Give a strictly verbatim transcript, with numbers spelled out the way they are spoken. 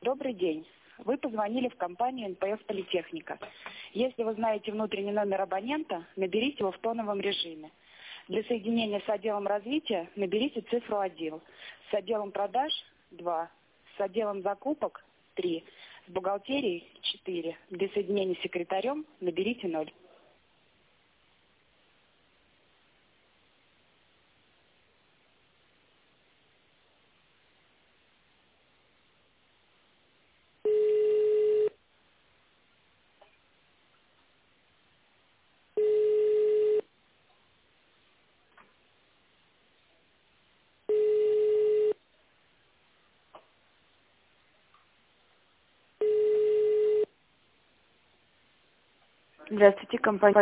Добрый день. Вы позвонили в компанию эн пэ эф «Политехника». Если вы знаете внутренний номер абонента, наберите его в тоновом режиме. Для соединения с отделом развития наберите цифру один, с отделом продаж два, с отделом закупок три, с бухгалтерией четыре. Для соединения с секретарем наберите ноль. Здравствуйте, компания